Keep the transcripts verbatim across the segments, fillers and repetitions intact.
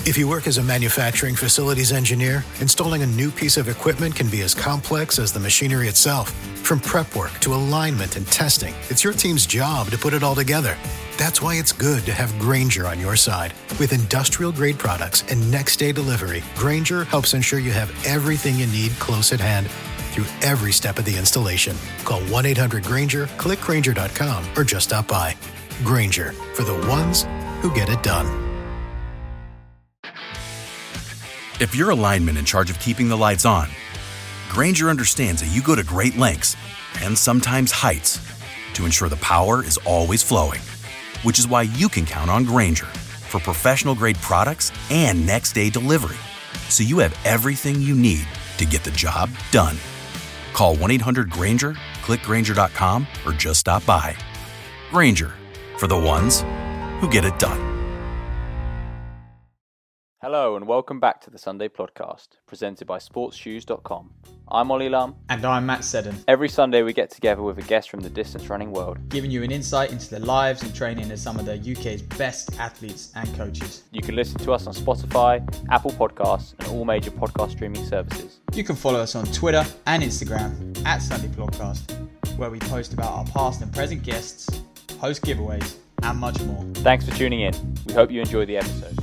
If you work as a manufacturing facilities engineer, installing a new piece of equipment can be as complex as the machinery itself. From prep work to alignment and testing, it's your team's job to put it all together. That's why it's good to have Grainger on your side. With industrial-grade products and next-day delivery, Grainger helps ensure you have everything you need close at hand through every step of the installation. Call one eight hundred Grainger, click Grainger dot com, or just stop by. Grainger, for the ones who get it done. If you're a lineman in charge of keeping the lights on, Grainger understands that you go to great lengths and sometimes heights to ensure the power is always flowing, which is why you can count on Grainger for professional-grade products and next-day delivery, so you have everything you need to get the job done. Call one eight hundred Grainger, click Grainger dot com, or just stop by. Grainger, for the ones who get it done. Hello and welcome back to the Sunday Podcast, presented by sports shoes dot com. I'm Ollie Lum. And I'm Matt Seddon. Every Sunday we get together with a guest from the distance running world, giving you an insight into the lives and training of some of the U K's best athletes and coaches. You can listen to us on Spotify, Apple Podcasts, and all major podcast streaming services. You can follow us on Twitter and Instagram at Sunday Podcast, where we post about our past and present guests, host giveaways, and much more. Thanks for tuning in. We hope you enjoy the episode.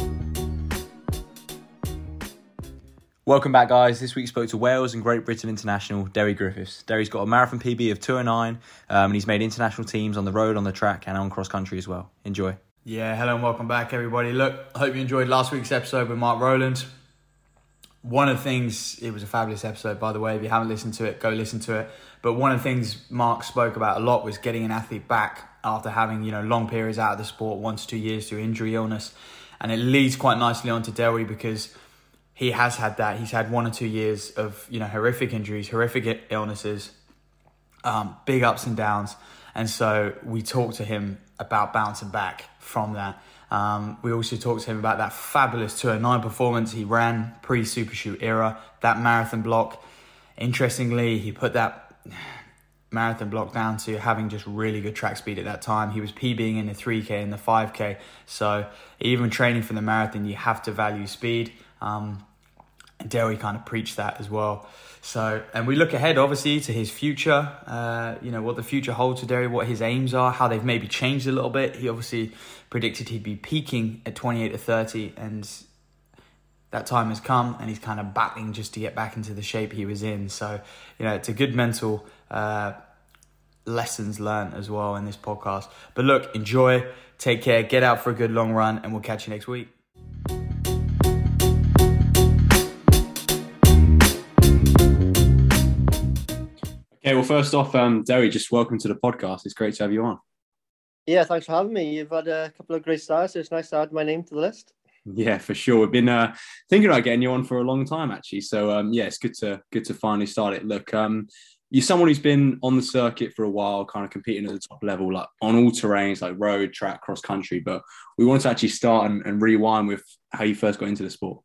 Welcome back, guys. This week spoke to Wales and Great Britain international Derry Griffiths. Derry's got a marathon P B of two oh nine, um, and he's made international teams on the road, on the track, and on cross country as well. Enjoy. Yeah, hello and welcome back, everybody. Look, I hope you enjoyed last week's episode with Mark Rowland. One of the things, it was a fabulous episode, by the way. If you haven't listened to it, go listen to it. But one of the things Mark spoke about a lot was getting an athlete back after having, you know, long periods out of the sport, one to two years through injury, illness. And it leads quite nicely onto Derry because he has had that. He's had one or two years of, you know, horrific injuries, horrific illnesses, um, big ups and downs. And so we talked to him about bouncing back from that. Um, we also talked to him about that fabulous two oh nine performance he ran pre-Supershoot era, that marathon block. Interestingly, he put that marathon block down to having just really good track speed at that time. He was PBing in the three K and the five K. So even training for the marathon, you have to value speed. Um, and Derry kind of preached that as well. So, and we look ahead, obviously, to his future, uh, you know, what the future holds for Derry, what his aims are, how they've maybe changed a little bit. He obviously predicted he'd be peaking at twenty-eight to thirty, and that time has come, and he's kind of battling just to get back into the shape he was in. So, you know, it's a good mental uh, lessons learned as well in this podcast. But look, enjoy, take care, get out for a good long run, and we'll catch you next week. Okay, well, first off, um, Derry, just welcome to the podcast. It's great to have you on. Yeah, thanks for having me. You've had a couple of great starts, so it's nice to add my name to the list. Yeah, for sure. We've been uh, thinking about getting you on for a long time, actually. So, um, yeah, it's good to good to finally start it. Look, um, you're someone who's been on the circuit for a while, kind of competing at the top level, like on all terrains, like road, track, cross country. But we want to actually start and, and rewind with how you first got into the sport.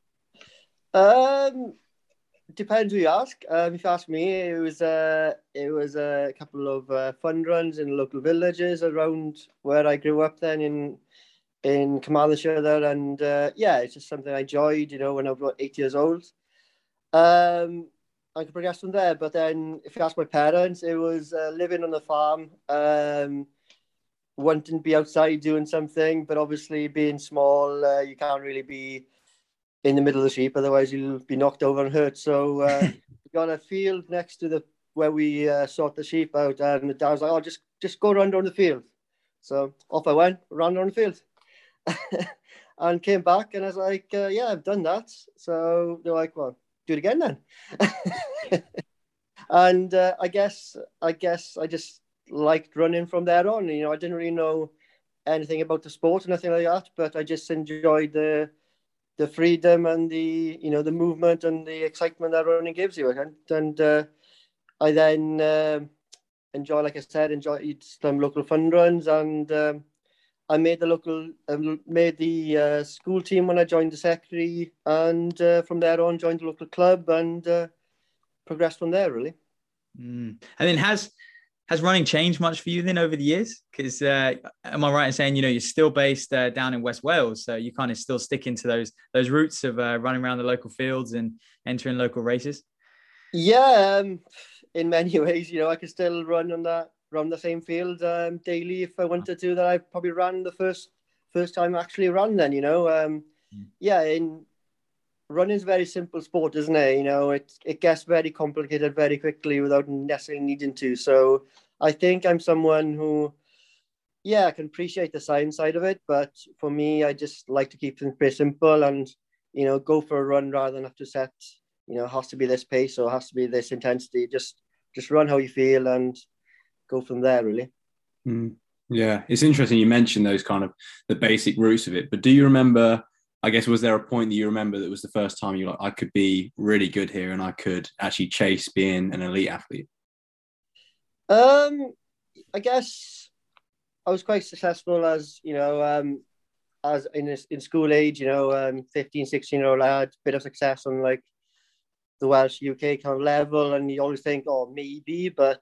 Um. Depends who you ask. Um, if you ask me, it was uh, it was a couple of uh, fun runs in local villages around where I grew up then in in Carmarthenshire there, and uh, yeah, it's just something I enjoyed, you know, when I was about eight years old. Um, I could progress from there, but then if you ask my parents, it was uh, living on the farm, um, wanting to be outside doing something, but obviously being small, uh, you can't really be in the middle of the sheep, otherwise you'll be knocked over and hurt. So uh, we got a field next to the where we uh, sort the sheep out, and the dad was like, "Oh, just just go run down the field." So off I went, ran down the field, and came back, and I was like, uh, "Yeah, I've done that." So they're like, "Well, do it again then." And uh, I guess I guess I just liked running from there on. You know, I didn't really know anything about the sport or nothing like that, but I just enjoyed the the freedom and the, you know, the movement and the excitement that running gives you. And, and uh, I then uh, enjoy, like I said, enjoy some local fun runs, and um, I made the local, uh, made the uh, school team when I joined the secondary, and uh, from there on joined the local club and uh, progressed from there, really. Mm. And then has has running changed much for you then over the years? Because uh, am I right in saying, you know, you're still based uh, down in West Wales, so you kind of still stick into those those roots of uh, running around the local fields and entering local races? Yeah, um, in many ways, you know, I could still run on that run the same field um, daily if I wanted to. That I probably ran the first first time I actually ran. Then, you know, um, mm. yeah, in running is a very simple sport, isn't it? You know, it it gets very complicated very quickly without necessarily needing to. So I think I'm someone who, yeah, I can appreciate the science side of it, but for me, I just like to keep things pretty simple and, you know, go for a run rather than have to set, you know, it has to be this pace or it has to be this intensity. Just just run how you feel and go from there, really. Mm. Yeah, it's interesting you mentioned those kind of the basic roots of it, but do you remember, I guess, was there a point that you remember that was the first time you like, I could be really good here and I could actually chase being an elite athlete? Um, I guess I was quite successful as, you know, um, as in in school age, you know, um, fifteen, sixteen year old, I had a bit of success on like the Welsh U K kind of level, and you always think, oh, maybe, but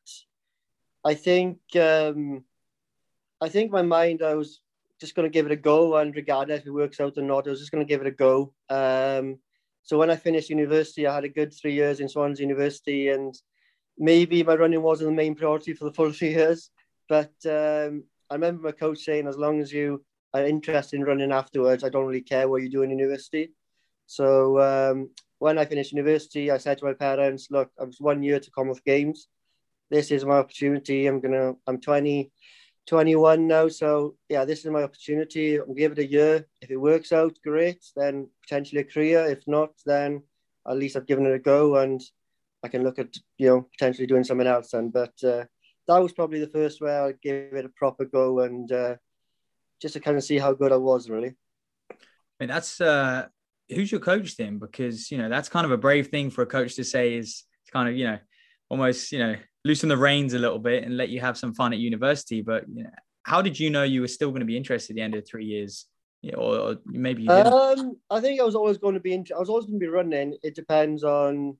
I think, um, I think in my mind, I was just going to give it a go, and regardless if it works out or not, I was just going to give it a go. Um, so when I finished university, I had a good three years in Swansea University, and maybe my running wasn't the main priority for the full three years. But um, I remember my coach saying, as long as you are interested in running afterwards, I don't really care what you do in university. So um, when I finished university, I said to my parents, look, I was one year to Commonwealth Games. This is my opportunity. I'm going to, I'm twenty, twenty-one now. So yeah, this is my opportunity. I'll give it a year. If it works out, great. Then potentially a career. If not, then at least I've given it a go and I can look at, you know, potentially doing something else then. But uh, that was probably the first where I gave it a proper go and uh, just to kind of see how good I was, really. I mean, that's, uh, who's your coach then? Because, you know, that's kind of a brave thing for a coach to say, is kind of, you know, almost, you know, loosen the reins a little bit and let you have some fun at university. But, you know, how did you know you were still going to be interested at the end of three years? Yeah, or, or maybe you didn't? Um, I think I was always going to be, I was always going to be running. It depends on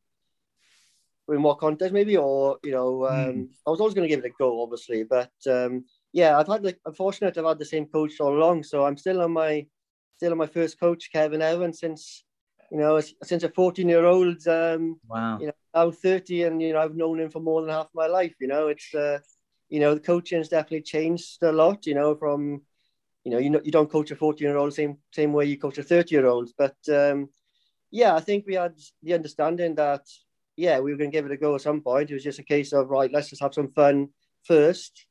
in what context maybe, or, you know, um, mm. I was always going to give it a go, obviously. But um, yeah, I've had, like, I'm fortunate I've had the same coach all along. So I'm still on my, still on my first coach, Kevin Evans, since, you know, since a fourteen year old, um, wow. you know, I'm thirty and, you know, I've known him for more than half my life. You know, it's, uh, you know, the coaching has definitely changed a lot, you know, from, you know, you know, you don't coach a fourteen year old same, same way you coach a thirty year old. But um, yeah, I think we had the understanding that, yeah, we were going to give it a go at some point. It was just a case of, right, let's just have some fun first.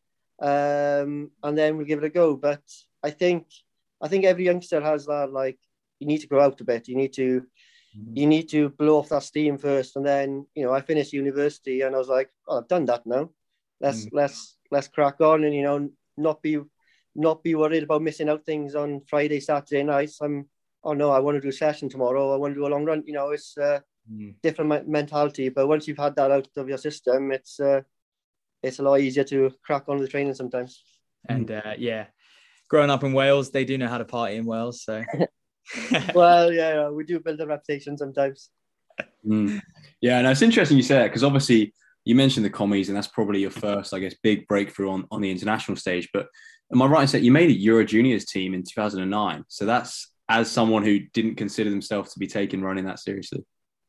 Um, and then we'll give it a go. But I think, I think every youngster has that, like, you need to grow out a bit. You need to, mm-hmm. you need to blow off that steam first. And then, you know, I finished university and I was like, oh, I've done that now. Let's, mm-hmm. let's, let's crack on and, you know, not be, not be worried about missing out things on Friday, Saturday nights. I'm, oh no, I want to do a session tomorrow. I want to do a long run. You know, it's uh, mm. different mentality. But once you've had that out of your system, it's uh, it's a lot easier to crack on with the training sometimes. And uh, yeah, growing up in Wales, they do know how to party in Wales. So, well, yeah, we do build a reputation sometimes. Mm. Yeah, no, it's interesting you say that, because obviously you mentioned the commies, and that's probably your first, I guess, big breakthrough on, on the international stage. But am I right in saying you made a Euro Juniors team in two thousand nine? So that's as someone who didn't consider themselves to be taking running that seriously.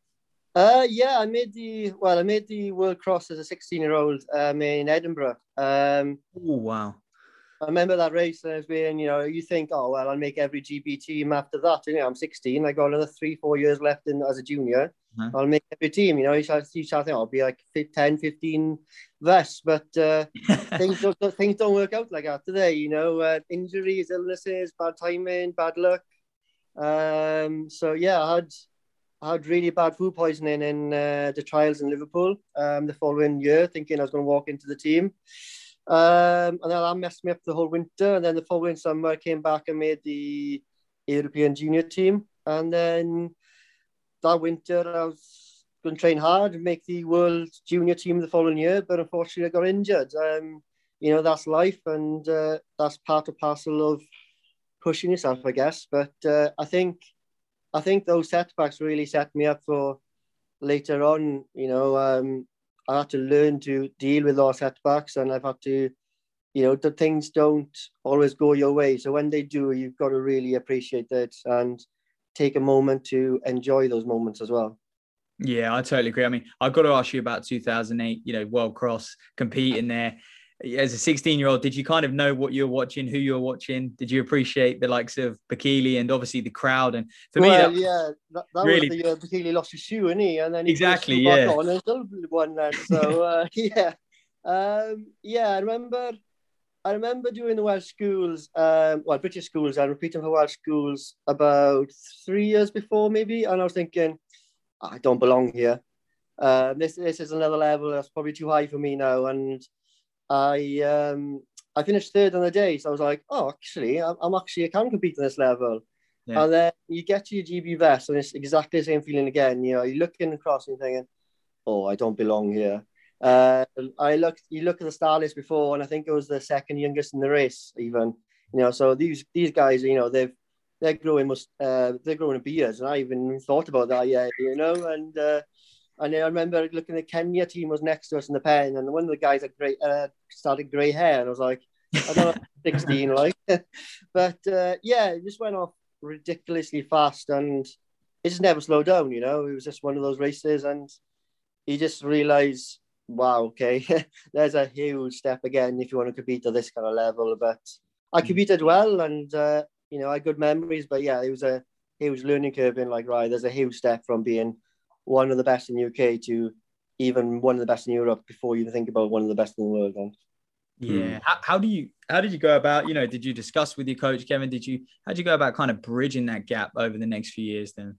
Uh, yeah, I made the well, I made the World Cross as a sixteen-year-old um, in Edinburgh. Um, oh wow! I remember that race. And I was being, you know, you think, oh well, I'll make every G B team after that. You know, I'm sixteen. I got another three, four years left in as a junior. Uh-huh. I'll make every team. You know, you start, you start thinking, I'll be like ten, fifteen vests, but uh, things don't things don't work out like that today. You know, uh, injuries, illnesses, bad timing, bad luck. Um, so yeah, I had I had really bad food poisoning in uh, the trials in Liverpool um, the following year, thinking I was going to walk into the team. Um, and then that messed me up the whole winter. And then the following summer, I came back and made the European junior team. And then that winter, I was going to train hard and make the world junior team the following year. But unfortunately, I got injured. Um, you know, that's life, and uh, that's part and parcel of pushing yourself, I guess. But uh, I think I think those setbacks really set me up for later on. You know, um, I had to learn to deal with those setbacks, and I've had to, you know, the things don't always go your way. So when they do, you've got to really appreciate it and take a moment to enjoy those moments as well. Yeah, I totally agree. I mean, I've got to ask you about two thousand eight, you know, World Cross, competing there. As a sixteen-year-old, did you kind of know what you were watching, who you were watching? Did you appreciate the likes of Bekele and obviously the crowd? And for well, me, that yeah, that, that really... was the year Bekele lost his shoe, didn't he? And then he exactly, put his shoe yeah. back on and still won then. So, uh, yeah. Um, yeah, I remember I remember doing the Welsh schools, um, well, British schools, and repeating for Welsh schools about three years before, maybe. And I was thinking, I don't belong here. Uh, this this is another level that's probably too high for me now. And I um, I finished third on the day, so I was like, oh, actually, I'm, I'm actually I can compete at this level. Yeah. And then you get to your G B vest, and it's exactly the same feeling again. You know, you're looking across and you're thinking, oh, I don't belong here. Uh, I looked, you look at the star list before, and I think it was the second youngest in the race, even. You know, so these these guys, you know, they've they're growing must uh, they're growing beards, and I even thought about that, yeah, you know, and. Uh, And I remember looking at the Kenya team was next to us in the pen, and one of the guys had great, uh, started grey hair, and I was like, I don't know, sixteen, like, but uh, yeah, it just went off ridiculously fast, and it just never slowed down. You know, it was just one of those races, and you just realise, wow, okay, there's a huge step again if you want to compete at this kind of level. But I competed well, and uh, you know, I had good memories. But yeah, it was a huge learning curve. In like, right, there's a huge step from being one of the best in the U K to even one of the best in Europe before you think about one of the best in the world. Then. Yeah. How, how do you, how did you go about, you know, did you discuss with your coach, Kevin, did you, how did you go about kind of bridging that gap over the next few years then?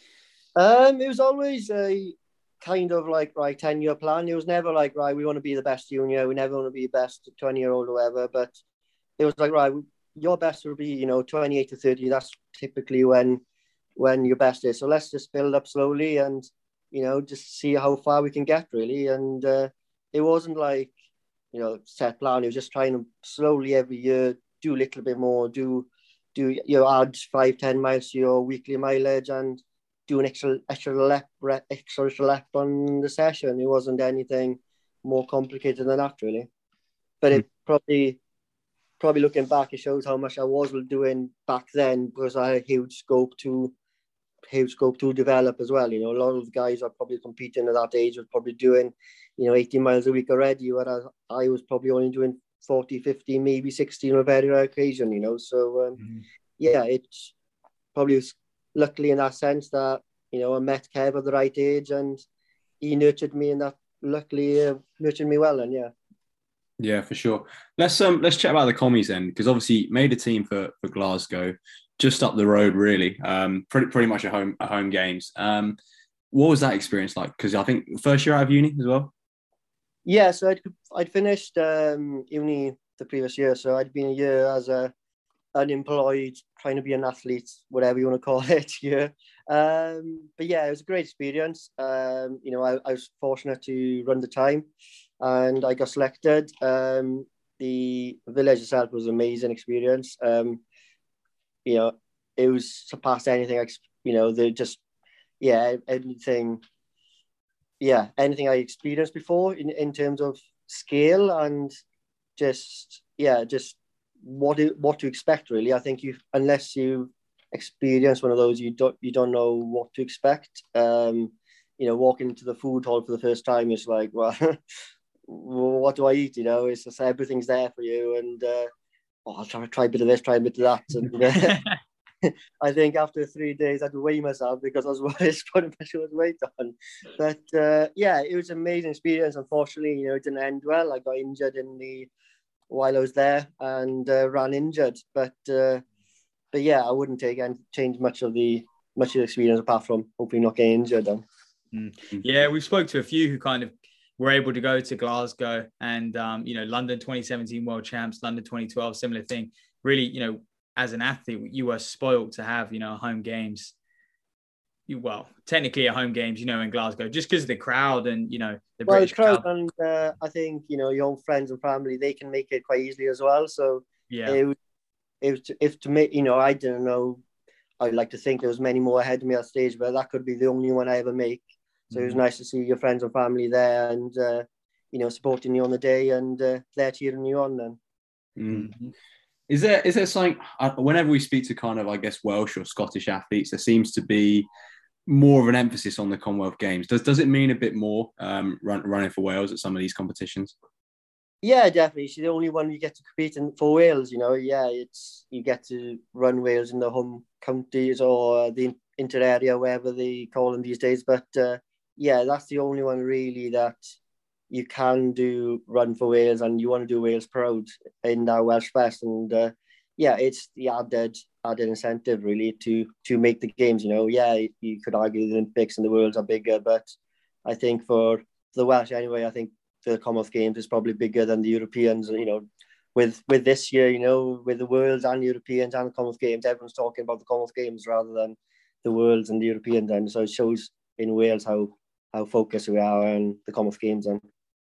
Um, it was always a kind of like, right, ten year plan. It was never like, right, we want to be the best junior. We never want to be the best twenty year old or whatever, but it was like, right, your best will be, you know, twenty-eight to thirty. That's typically when, when your best is. So let's just build up slowly and, you know, just see how far we can get, really. And uh, it wasn't like, you know, set plan. It was just trying to slowly every year do a little bit more, do, do you know, add five, ten miles to your weekly mileage and do an extra, extra lap, extra, extra lap on the session. It wasn't anything more complicated than that, really. But it probably, probably looking back, it shows how much I was doing back then because I had huge scope to huge scope to develop as well. You know, a lot of the guys are probably competing at that age were probably doing, you know, eighteen miles a week already, whereas I was probably only doing forty, fifty, maybe sixty on a very rare occasion, you know. So, um, mm-hmm. yeah, it's probably was luckily in that sense that, you know, I met Kev at the right age and he nurtured me and that luckily uh, nurtured me well. And yeah. Yeah, for sure. Let's um let's chat about the commies then, because obviously made a team for, for Glasgow. Just up the road, really. Um, pretty pretty much a home a home games. Um, what was that experience like? Because I think first year out of uni as well. Yeah, so I'd I'd finished um, uni the previous year, so I'd been a year as a unemployed, trying to be an athlete, whatever you want to call it. Yeah, um, but yeah, it was a great experience. Um, you know, I, I was fortunate to run the time, and I got selected. Um, the village itself was an amazing experience. Um, You know, it was surpassed anything. I, you know, they just, yeah, anything, yeah, anything I experienced before in, in terms of scale and just, yeah, just what it, what to expect really. I think you, unless you experience one of those, you don't you don't know what to expect. Um, you know, walking into the food hall for the first time is like, well, what do I eat? You know, it's just everything's there for you and. Uh, Oh, I'll try to try a bit of this, try a bit of that. And uh, I think after three days, I had to weigh myself because I was trying to push weight on. But uh, yeah, it was an amazing experience. Unfortunately, you know, it didn't end well. I got injured in the while I was there and uh, ran injured. But uh, but yeah, I wouldn't take and change much of the much of the experience apart from hopefully not getting injured. Then. Mm. Yeah, we spoke to a few who kind of were able to go to Glasgow and, um, you know, London twenty seventeen World Champs, London twenty twelve, similar thing. Really, you know, as an athlete, you were spoiled to have, you know, home games. You, well, technically a home games, you know, in Glasgow, just because of the crowd and, you know, the well, British the crowd. crowd. And uh, I think, you know, your own friends and family, they can make it quite easily as well. So yeah, it was, it was to, if to make, you know, I didn't know, I'd like to think there was many more ahead of me on stage, but that could be the only one I ever make. So it was nice to see your friends and family there and, uh, you know, supporting you on the day and uh, they're cheering you on then. Mm-hmm. Is there is there something, uh, whenever we speak to kind of, I guess, Welsh or Scottish athletes, there seems to be more of an emphasis on the Commonwealth Games. Does does it mean a bit more um, run, running for Wales at some of these competitions? Yeah, definitely. She's the only one you get to compete in for Wales, you know. Yeah, it's you get to run Wales in the home counties or the inter-area, wherever they call them these days. But uh, yeah, that's the only one really that you can do run for Wales and you want to do Wales proud in that Welsh Fest. And uh, yeah, it's the added added incentive really to to make the games, you know. Yeah, you could argue the Olympics and the Worlds are bigger, but I think for the Welsh anyway, I think the Commonwealth Games is probably bigger than the Europeans. You know, with with this year, you know, with the Worlds and Europeans and the Commonwealth Games, everyone's talking about the Commonwealth Games rather than the Worlds and the Europeans. And so it shows in Wales how how focused we are on the Commonwealth Games. And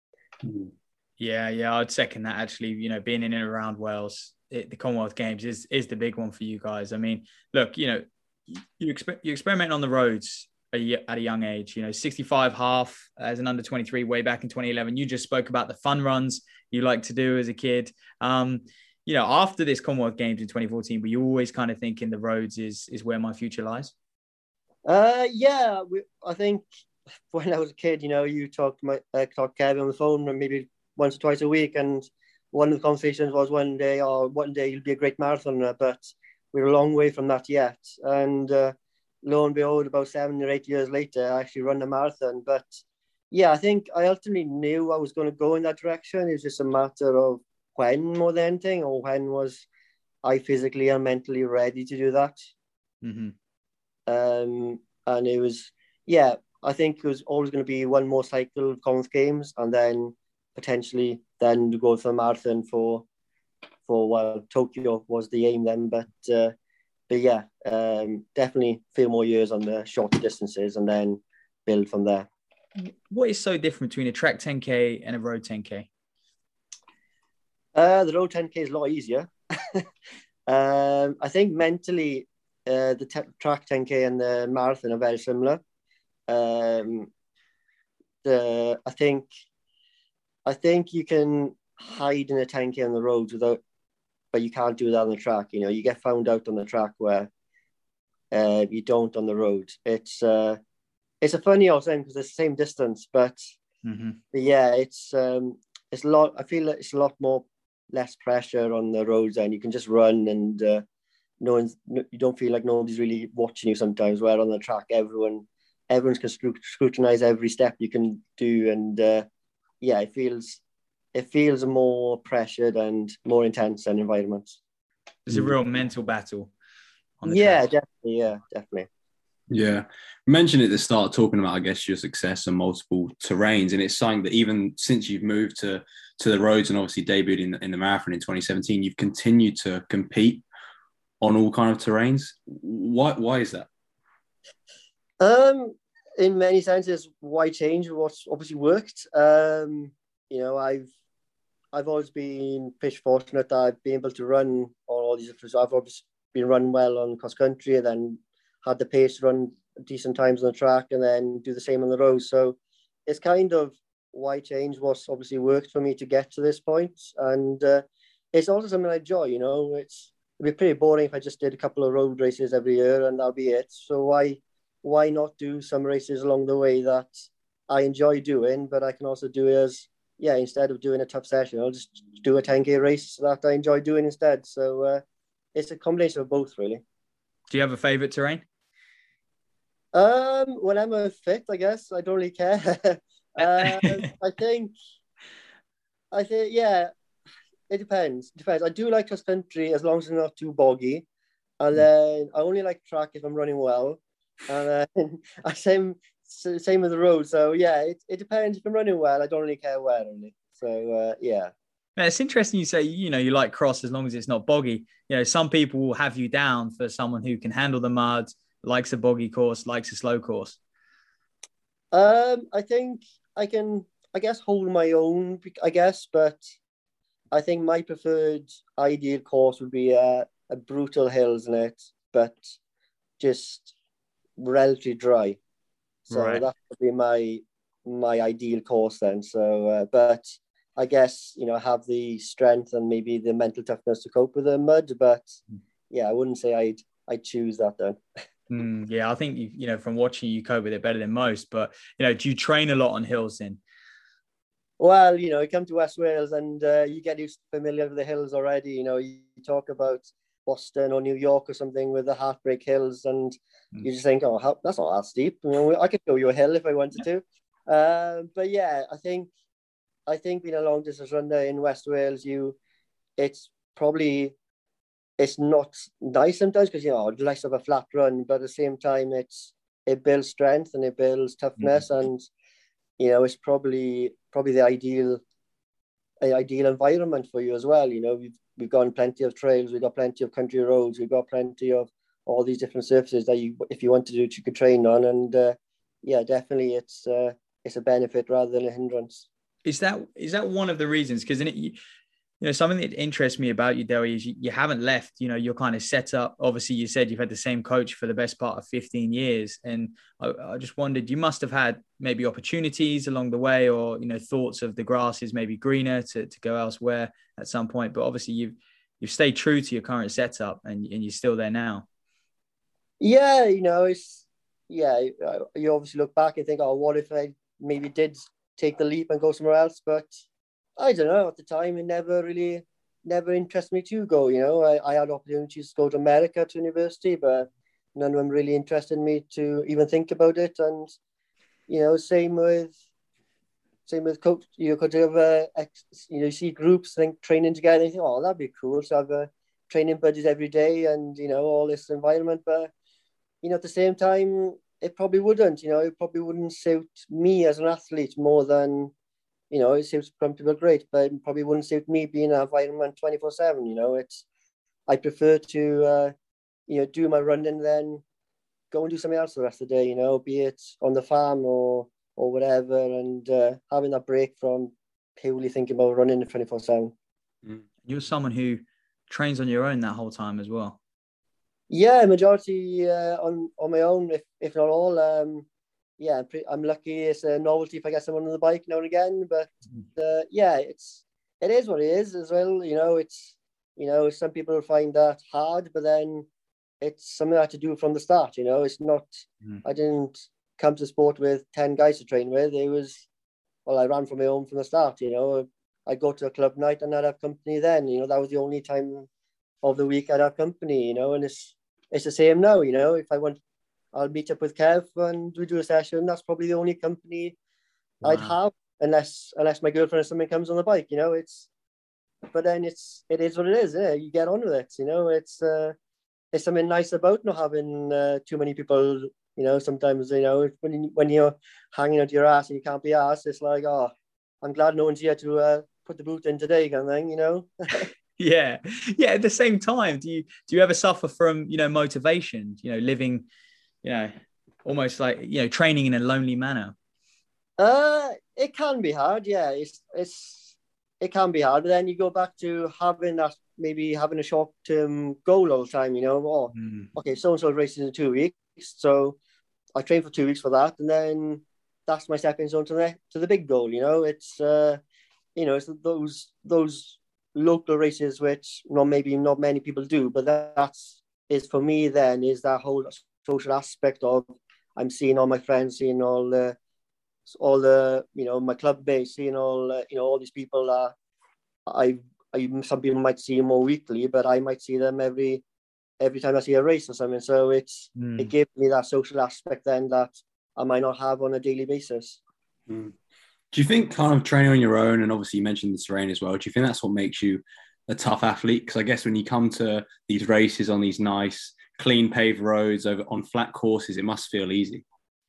yeah, yeah, I'd second that. Actually, you know, being in and around Wales, it, the Commonwealth Games is is the big one for you guys. I mean, look, you know, you exper- you experiment on the roads at a young age, you know, sixty-five half as an under twenty-three way back in twenty eleven. You just spoke about the fun runs you like to do as a kid. Um, you know, after this Commonwealth Games in twenty fourteen, were you always kind of thinking the roads is is where my future lies? Uh, yeah, we, I think when I was a kid, you know, you talked to my uh, talked to Kevin on the phone maybe once or twice a week, and one of the conversations was one day, or oh, one day you'll be a great marathoner, but we're a long way from that yet. And uh, lo and behold, about seven or eight years later, I actually run a marathon. But yeah, I think I ultimately knew I was going to go in that direction. It was just a matter of when more than anything, or when was I physically and mentally ready to do that. Mm-hmm. Um, and it was, yeah, I think it was always going to be one more cycle of Commonwealth Games, and then potentially then to go for a marathon for, for well, Tokyo was the aim then. But uh, But yeah, um, definitely a few more years on the shorter distances and then build from there. What is so different between a track ten K and a road ten K? Uh, the road ten K is a lot easier. um, I think mentally, uh, the t- track ten K and the marathon are very similar. Um, the I think I think you can hide in a ten K on the roads without. But you can't do that on the track. You know, you get found out on the track where uh, you don't on the road. It's uh, it's a funny old thing because it's the same distance, but, mm-hmm. but yeah, it's um, it's a lot. I feel like it's a lot more less pressure on the roads, and you can just run, and uh, no one's you don't feel like nobody's really watching you sometimes. Where on the track, everyone everyone's can scrutinize every step you can do, and uh, yeah, it feels. It feels more pressured and more intense than environments. It's a real mental battle. On the yeah, track. definitely. Yeah, definitely. Yeah. You mentioned at the start talking about, I guess, your success on multiple terrains. And it's something that even since you've moved to, to the roads and obviously debuted in, in the marathon in twenty seventeen, you've continued to compete on all kind of terrains. Why, why is that? Um, in many senses, why change what's obviously worked? Um, you know, I've I've always been pretty fortunate that I've been able to run on all these different. I've always been running well on cross country, and then had the pace to run decent times on the track, and then do the same on the road. So it's kind of why change what's obviously worked for me to get to this point, and uh, it's also something I enjoy. You know, it's it'd be pretty boring if I just did a couple of road races every year and that'll be it. So why why not do some races along the way that I enjoy doing, but I can also do it as yeah, instead of doing a tough session, I'll just do a ten K race that I enjoy doing instead. So uh, it's a combination of both, really. Do you have a favourite terrain? Um, when I'm fit, I guess I don't really care. uh, I think, I think, yeah, it depends. It depends. I do like cross country as long as it's not too boggy, and then I only like track if I'm running well, and then I same. So same with the road. So yeah, it, it depends. If I'm running well, I don't really care where really. So uh, yeah. Man, it's interesting you say, you know, you like cross as long as it's not boggy. You know, some people will have you down for someone who can handle the mud, likes a boggy course, likes a slow course. Um, I think I can, I guess, hold my own, I guess, but I think my preferred ideal course would be a, a brutal hills in it, but just relatively dry. So Right. that would be my my ideal course then. So, uh, but I guess, you know, I have the strength and maybe the mental toughness to cope with the mud. But yeah, I wouldn't say I'd I'd choose that then. Mm, yeah, I think you you know from watching you cope with it better than most. But you know, do you train a lot on hills then? Well, you know, you come to West Wales and uh, you get used familiar with the hills already. You know, you talk about Boston or New York or something with the Heartbreak Hills, and Mm. you just think, oh, how, that's not that steep. You know, I could go you a hill if I wanted to. Uh, but yeah, I think I think being a long distance runner in West Wales, you it's probably it's not nice sometimes because you know it's less of a flat run, but at the same time, it's it builds strength and it builds toughness, Mm. and you know it's probably probably the ideal a ideal environment for you as well. You know, we've we've got plenty of trails, we've got plenty of country roads, we've got plenty of all these different surfaces that you, if you want to do it, you could train on. And uh, yeah, definitely, it's uh, it's a benefit rather than a hindrance. Is that is that one of the reasons? Because in it, you, you know, something that interests me about you, Dewi, is you, you haven't left. You know, you're kind of set up. Obviously, you said you've had the same coach for the best part of fifteen years, and I, I just wondered, you must have had maybe opportunities along the way, or you know, thoughts of the grass is maybe greener to to go elsewhere at some point. But obviously, you've you've stayed true to your current setup, and and you're still there now. Yeah, you know, it's yeah. You obviously look back and think, oh, what if I maybe did take the leap and go somewhere else? But I don't know. At the time, it never really, never interested me to go. You know, I, I had opportunities to go to America to university, but none of them really interested me to even think about it. And you know, same with same with coach. You could have a, you know, you see groups think training together. And you think, oh, that'd be cool to have a training buddies every day, and you know, all this environment. But you know, at the same time, it probably wouldn't. You know, it probably wouldn't suit me as an athlete more than. You know, it suits some people great, but it probably wouldn't suit me being in an environment twenty-four seven. You know, it's, I prefer to, uh, you know, do my running, then go and do something else the rest of the day, you know, be it on the farm or, or whatever, and uh, having that break from purely thinking about running twenty-four seven. You're someone who trains on your own that whole time as well. Yeah, majority uh, on, on my own, if, if not all. Um, Yeah, I'm lucky. It's a novelty if I get someone on the bike now and again. But uh, yeah, it's it is what it is as well. You know, it's you know some people find that hard, but then it's something I had to do from the start. You know, it's not. Mm. I didn't come to sport with ten guys to train with. It was well, I ran from my own from the start. You know, I'd go to a club night and I'd have company. Then you know that was the only time of the week I'd have company. You know, and it's it's the same now. You know, if I want. I'll meet up with Kev and we do a session. That's probably the only company wow. I'd have, unless unless my girlfriend or something comes on the bike. You know, it's. But then it's it is what it is. Yeah, you get on with it. You know, it's uh, it's something nice about not having uh, too many people. You know, sometimes you know when you, when you're hanging out your ass and you can't be asked, it's like, oh, I'm glad no one's here to uh, put the boot in today, kind of thing. You know. yeah, yeah. At the same time, do you do you ever suffer from you know motivation? You know, living. You know, almost like, you know, training in a lonely manner? Uh, it can be hard, yeah. It's it's it can be hard. But then you go back to having that, maybe having a short-term goal all the time, you know, oh, mm. okay, so-and-so races in two weeks. So I train for two weeks for that. And then that's my stepping stone to the, to the big goal, you know. It's, uh, you know, it's those those local races, which not maybe not many people do, but that, that's, is for me then, is that whole social aspect of I'm seeing all my friends, seeing all the, all the you know my club base, seeing all uh, you know all these people that I, I some people might see more weekly, but I might see them every every time I see a race or something. So it's mm. it gives me that social aspect then that I might not have on a daily basis. Mm. Do you think kind of training on your own, and obviously you mentioned the terrain as well, do you think that's what makes you a tough athlete? Because I guess when you come to these races on these nice clean paved roads over on flat courses, it must feel easy.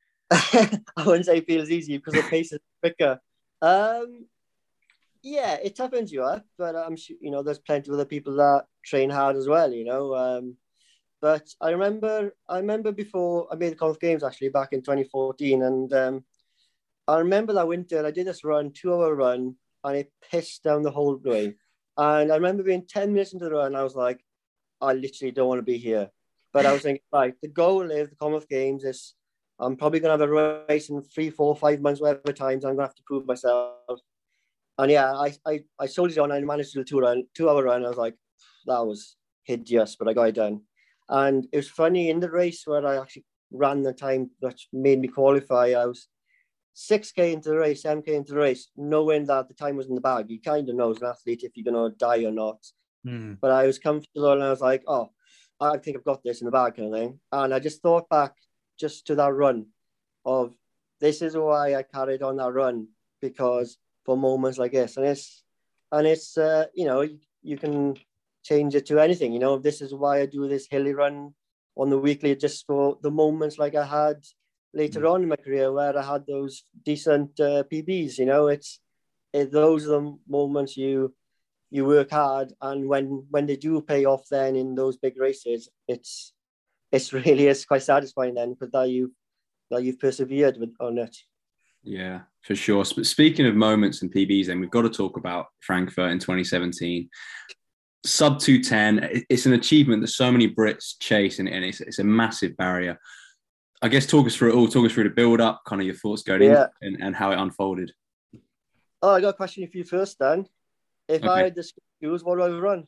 I wouldn't say it feels easy because the pace is quicker. Um, yeah, it toughens you up, but I'm sure, you know, there's plenty of other people that train hard as well, you know. Um, but I remember, I remember before I made the Commonwealth Games actually back in twenty fourteen, and um, I remember that winter I did this run, two hour run, and it pissed down the whole way. And I remember being ten minutes into the run, I was like, I literally don't want to be here. But I was thinking, right, the goal is the Commonwealth Games. Is I'm probably going to have a race in three, four, five months, whatever times. I'm going to have to prove myself. And yeah, I I, I sold it on. I managed to do a two run, two hour run. I was like, that was hideous, but I got it done. And it was funny in the race where I actually ran the time that made me qualify. I was six K into the race, seven K into the race, knowing that the time was in the bag. You kind of know as an athlete if you're going to die or not. Mm. But I was comfortable and I was like, oh, I think I've got this in the bag kind of thing. And I just thought back just to that run of this is why I carried on that run, because for moments like this, and it's, and it's, uh, you know, you, you can change it to anything, you know, this is why I do this hilly run on the weekly, just for the moments like I had later mm. on in my career where I had those decent uh, P Bs, you know, it's, it, those are the moments you, you work hard, and when when they do pay off then in those big races, it's it's really it's quite satisfying then, because that you that you've persevered with on it. Yeah, for sure. But speaking of moments and P Bs, then we've got to talk about Frankfurt in twenty seventeen. Sub two ten, it's an achievement that so many Brits chase, and, and it's, it's a massive barrier. I guess talk us through it all, talk us through the build up, kind of your thoughts going yeah. in and, and how it unfolded. Oh, I got a question for you first then. If okay. I had the skills, what do I run?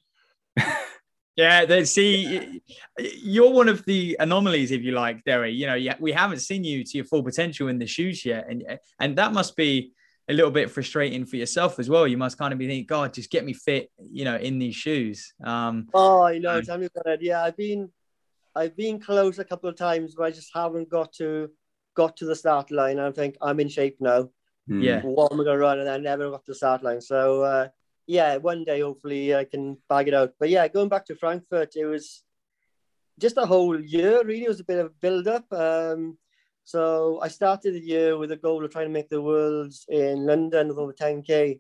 Yeah, they see, you're one of the anomalies, if you like, Derry. You know, yeah, we haven't seen you to your full potential in the shoes yet, and and that must be a little bit frustrating for yourself as well. You must kind of be thinking, God, just get me fit, you know, in these shoes. Um, oh, I know. Tell me about it. Yeah, I've been, I've been close a couple of times, but I just haven't got to got to the start line. I think I'm in shape now. Yeah, what am I going to run? And I never got to the start line. So. Uh, Yeah, one day hopefully I can bag it out. But yeah, going back to Frankfurt, it was just a whole year. Really, it was a bit of a build-up. Um, so I started the year with a goal of trying to make the Worlds in London with over ten K.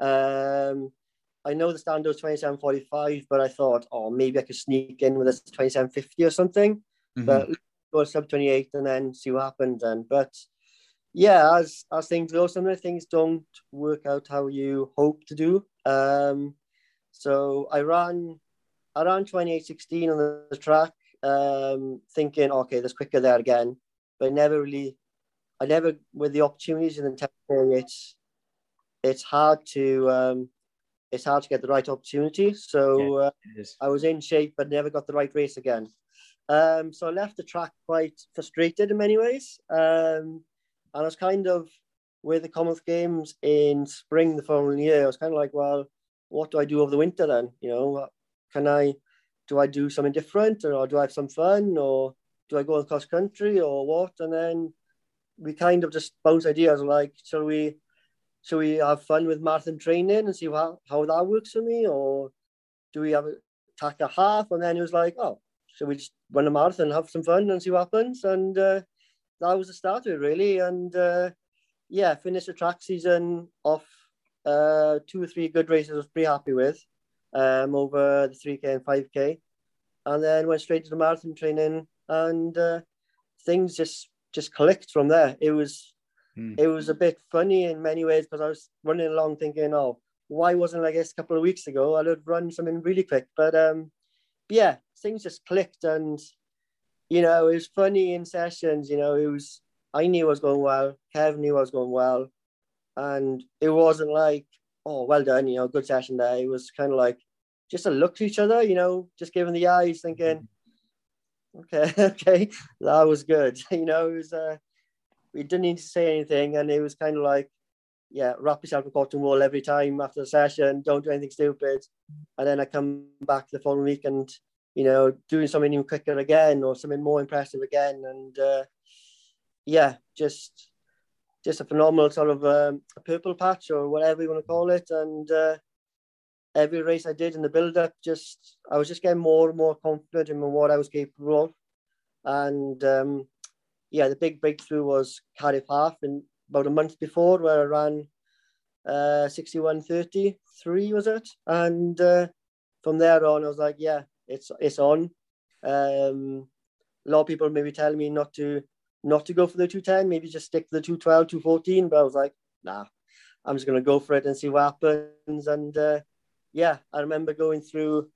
Um, I know the standard was twenty-seven forty-five, but I thought, oh, maybe I could sneak in with a twenty-seven fifty or something. Mm-hmm. But go sub twenty-eight and then see what happens then. But yeah, as as things go, sometimes things don't work out how you hope to do. Um, so I ran, I ran twenty-eight sixteen on the, the track, um, thinking, okay, there's quicker there again, but I never really, I never, with the opportunities in the ten K, it's, it's hard to, um, it's hard to get the right opportunity. So uh, I was in shape, but never got the right race again. Um, so I left the track quite frustrated in many ways. Um, and I was kind of, with the Commonwealth Games in spring the following year, I was kind of like, well, what do I do over the winter then? You know, can I, do I do something different, or do I have some fun, or do I go across country, or what? And then we kind of just bounced ideas like, shall we, shall we have fun with marathon training and see how, how that works for me, or do we have a tack a half? And then it was like, oh, should we just run a marathon, have some fun and see what happens? And uh, that was the start of it really. And uh, yeah, finished the track season off uh, two or three good races I was pretty happy with um, over the three K and five K. And then went straight to the marathon training, and uh, things just just clicked from there. It was mm. it was a bit funny in many ways, because I was running along thinking, oh, why wasn't I guess a couple of weeks ago I'd have run something really quick. But um, yeah, things just clicked, and you know, it was funny in sessions. You know, it was, I knew I was going well, Kev knew I was going well, and it wasn't like, oh, well done, you know, good session there. It was kind of like just a look to each other, you know, just giving the eyes, thinking, okay, okay, that was good. You know, it was, uh, we didn't need to say anything, and it was kind of like, yeah, wrap yourself in cotton wool every time after the session, don't do anything stupid. And then I come back the following week and, you know, doing something even quicker again, or something more impressive again. And uh, yeah, just just a phenomenal sort of um, a purple patch, or whatever you want to call it. And uh, every race I did in the build-up, just I was just getting more and more confident in what I was capable of. And um, yeah, the big breakthrough was Cardiff Half in about a month before, where I ran uh, sixty-one thirty-three, was it? And uh, from there on, I was like, yeah, it's it's on. Um, a lot of people maybe telling me not to not to go for the two ten, maybe just stick to the two twelve, two fourteen. But I was like, nah, I'm just going to go for it and see what happens. And uh, yeah, I remember going through,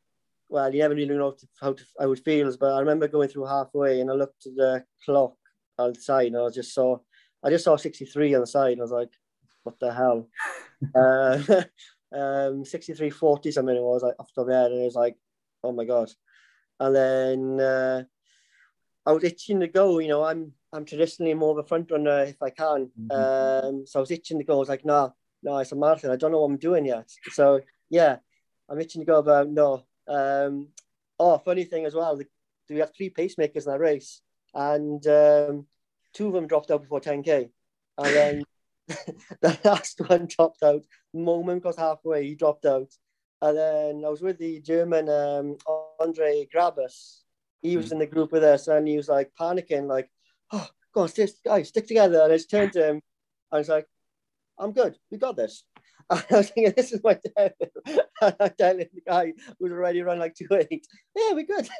well, you never really know how to, how I would feel, but I remember going through halfway, and I looked at the clock on the side, and I just saw, I just saw sixty-three on the side, and I was like, what the hell? uh, um, sixty-three forty something it was, like, off the top of my head, and it was like, oh my god. And then uh, I was itching to go. You know, I'm I'm traditionally more of a front runner if I can. Mm-hmm. Um, so I was itching to go. I was like, no, no, it's a marathon. I don't know what I'm doing yet. So yeah, I'm itching to go, but no. Um, oh, funny thing as well. We had three pacemakers in that race, and um, two of them dropped out before ten K, and then the last one dropped out. The moment got halfway, he dropped out. And then I was with the German um, Andre Grabus. He was in the group with us, and he was like panicking, like, "Oh, go on, stick, guys, stick together." And I just turned to him, and I was like, "I'm good. We got this." And I was thinking, "This is my debut." And I'm telling the guy who's already run like two eight, "Yeah, we're good."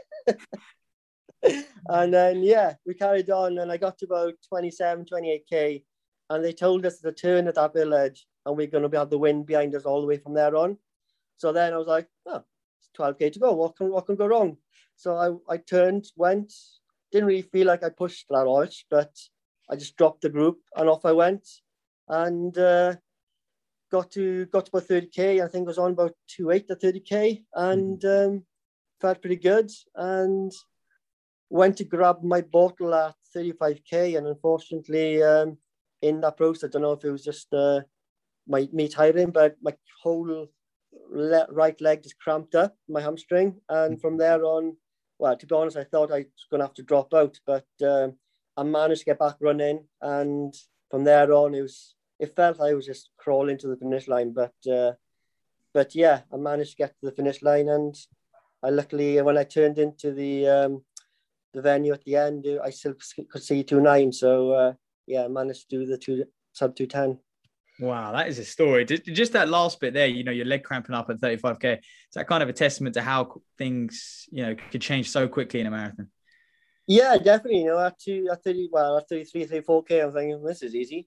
And then yeah, we carried on, and I got to about twenty-seven, twenty-eight K, and they told us to turn at that village, and we're going to have the wind behind us all the way from there on. So then I was like, oh, it's twelve K to go. What can what can go wrong? So I, I turned, went, didn't really feel like I pushed that much, but I just dropped the group and off I went, and uh, got to got to about thirty K. I think I was on about two eight to thirty K, and um, felt pretty good. And went to grab my bottle at thirty-five K, and unfortunately, um, in that process, I don't know if it was just uh, my me tiring, but my whole le- right leg just cramped up, my hamstring, and from there on, well, to be honest, I thought I was going to have to drop out, but um, I managed to get back running, and from there on, it was it felt like I was just crawling to the finish line, but uh, but yeah, I managed to get to the finish line, and I luckily, when I turned into the um, the venue at the end, I still could see two nine, so uh, yeah, I managed to do the two sub two ten. Wow, that is a story. Just that last bit there, you know, your leg cramping up at thirty-five K. Is that kind of a testament to how things, you know, could change so quickly in a marathon? Yeah, definitely. You know, at two, at thirty, well, at thirty-three, thirty-four K, I'm thinking this is easy.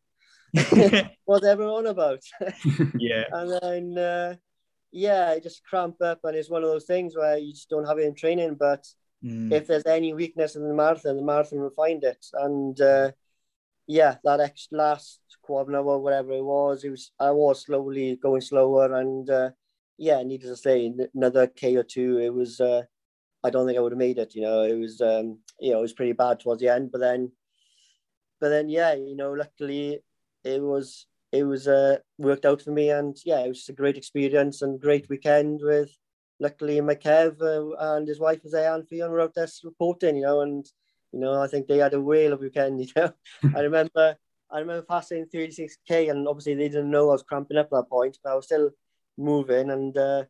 What's everyone about? Yeah. And then, uh, yeah, I just cramp up, and it's one of those things where you just don't have it in training. But mm. if there's any weakness in the marathon, the marathon will find it. And uh, yeah, that extra last quarter an hour, whatever it was, it was I was slowly going slower, and uh, yeah, needless to say, another K or two, it was. Uh, I don't think I would have made it. You know, it was um, you know, it was pretty bad towards the end, but then, but then, yeah, you know, luckily it was it was uh, worked out for me, and yeah, it was just a great experience and great weekend with. Luckily, my Kev uh, and his wife was there, and Fiona were out there supporting, you know, and you know, I think they had a whale of a weekend. You know, I remember. I remember passing thirty-six K, and obviously they didn't know I was cramping up at that point, but I was still moving, and uh,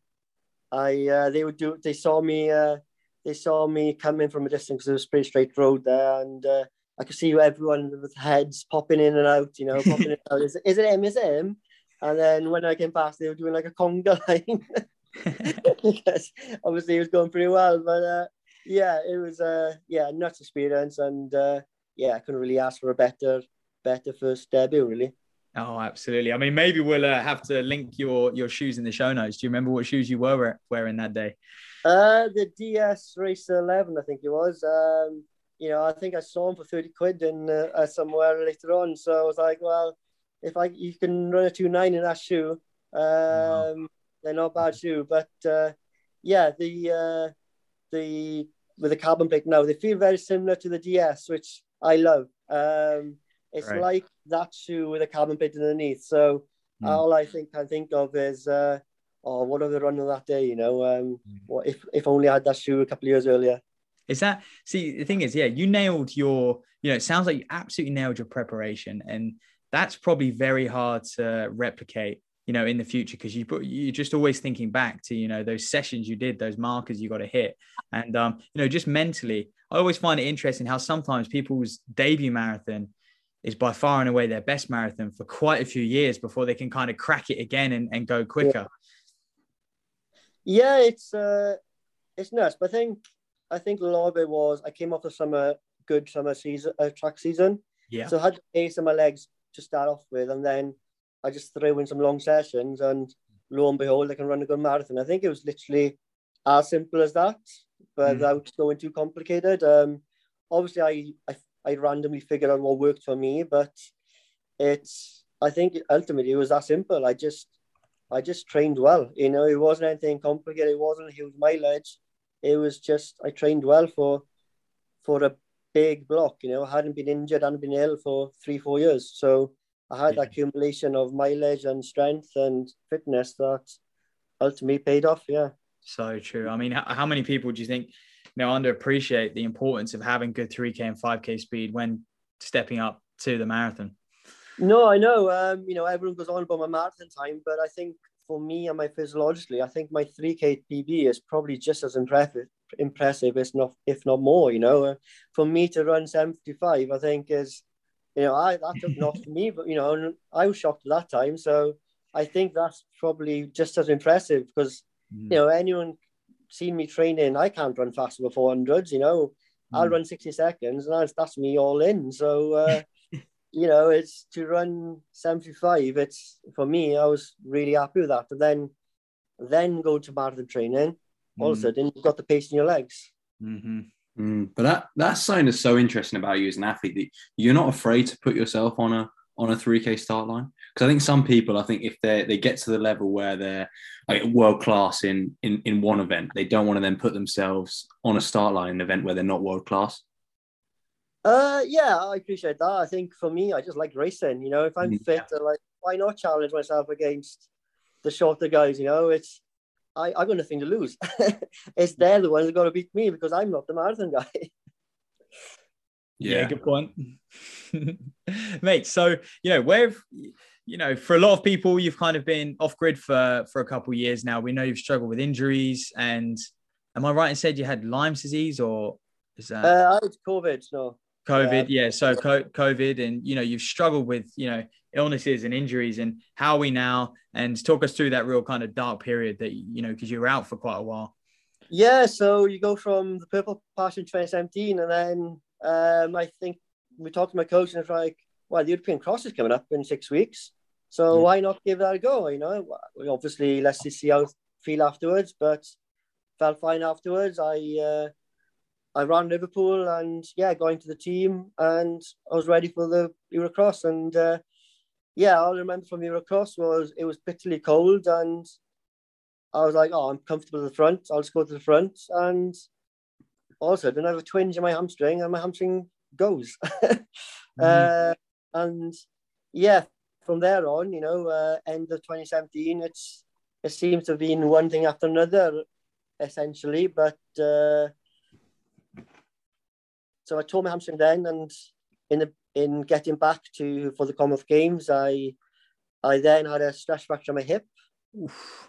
I uh, they would do. They saw me. Uh, they saw me coming from a distance because it was a pretty straight road there, and uh, I could see everyone with heads popping in and out. You know, popping in and out. Is, is it him? Is it him? And then when I came past, they were doing like a conga line because obviously it was going pretty well. But uh, yeah, it was uh, yeah, nuts experience, and uh, yeah, I couldn't really ask for a better. better first debut, really. Oh, absolutely. I mean, maybe we'll uh, have to link your your shoes in the show notes. Do you remember what shoes you were wearing that day? Uh, the D S Racer eleven, I think it was. Um, you know, I think I saw them for thirty quid in uh, somewhere later on. So I was like, well, if I you can run a two nine in that shoe, um, wow. They're not bad shoe. But uh, yeah, the uh, the with the carbon plate now, they feel very similar to the D S, which I love. Um, It's right. like that shoe with a carbon plate underneath. So mm. all I think I think of is, uh, oh, what are they running that day? You know, um, mm. what if if only I had that shoe a couple of years earlier. Is that see the thing is, yeah, you nailed your. You know, it sounds like you absolutely nailed your preparation, and that's probably very hard to replicate. You know, in the future, because you you're just always thinking back to you know those sessions you did, those markers you got to hit, and um, you know, just mentally, I always find it interesting how sometimes people's debut marathon is by far and away their best marathon for quite a few years before they can kind of crack it again and, and go quicker. Yeah, it's uh, it's nuts. But I think I think a lot of it was I came off the summer good summer season uh, track season. Yeah. So I had the pace in my legs to start off with, and then I just threw in some long sessions, and lo and behold, I can run a good marathon. I think it was literally as simple as that, but mm. without going too complicated. Um, obviously, I, I I randomly figured out what worked for me. But it's, I think ultimately it was that simple. I just, I just trained well. You know, it wasn't anything complicated. It wasn't a huge mileage. It was just, I trained well for, for a big block. You know, I hadn't been injured, hadn't been ill for three, four years. So I had Yeah. that accumulation of mileage and strength and fitness that ultimately paid off. Yeah. So true. I mean, how, how many people do you think, you know, underappreciate the importance of having good three K and five K speed when stepping up to the marathon? No, I know. Um, you know, everyone goes on about my marathon time, but I think for me and my physiologically, I think my three K P B is probably just as impressive, impressive, if not, if not more. You know, uh, for me to run seventy-five, I think is, you know, I that took not for me, but you know, I was shocked at that time. So I think that's probably just as impressive because mm. you know, anyone seen me training, I can't run faster than four hundreds. You know, mm. I'll run sixty seconds, and that's that's me all in. So. Uh, You know, it's to run seventy-five. It's for me. I was really happy with that. And then, then go to marathon training. All of a sudden, you've got the pace in your legs. Mm-hmm. Mm, but that that's something that's so interesting about you as an athlete that you're not afraid to put yourself on a on a three K start line. Because I think some people, I think if they they get to the level where they're like world class in in in one event, they don't want to then put themselves on a start line in an event where they're not world class. Uh, yeah, I appreciate that. I think for me, I just like racing. You know, if I'm fit, yeah. like why not challenge myself against the shorter guys? You know, it's I I got nothing to lose. It's they're the ones that got to beat me because I'm not the marathon guy. Yeah, yeah, good point, mate. So you know, where you know, for a lot of people, you've kind of been off grid for for a couple of years now. We know you've struggled with injuries, and am I right in saying you had Lyme's disease or is that? Uh, I had COVID, no. COVID, yeah. So COVID, and you know, you've struggled with you know illnesses and injuries, and how are we now? And talk us through that real kind of dark period that you know because you were out for quite a while. Yeah, so you go from the purple patch in twenty seventeen, and then um, I think we talked to my coach, and it's like, well, the European Cross is coming up in six weeks, so yeah. why not give that a go? You know, obviously, let's just see how I feel afterwards. But felt fine afterwards. I. Uh, I ran Liverpool and yeah, got into the team and I was ready for the Eurocross. And uh, yeah, all I remember from Eurocross was it was bitterly cold and I was like, oh, I'm comfortable at the front. I'll just go to the front. And also, then I have a twinge in my hamstring and my hamstring goes. mm. uh, and yeah, from there on, you know, uh, end of twenty seventeen, it's it seems to have been one thing after another, essentially. But uh, So I tore my hamstring then, and in the in getting back to for the Commonwealth Games, I I then had a stress fracture on my hip. Oof.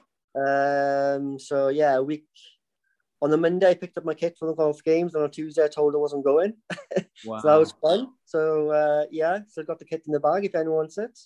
Um. So yeah, a week on the Monday I picked up my kit for the Commonwealth Games, and on Tuesday I told her I wasn't going. Wow. So that was fun. So uh, yeah, so I got the kit in the bag if anyone wants it.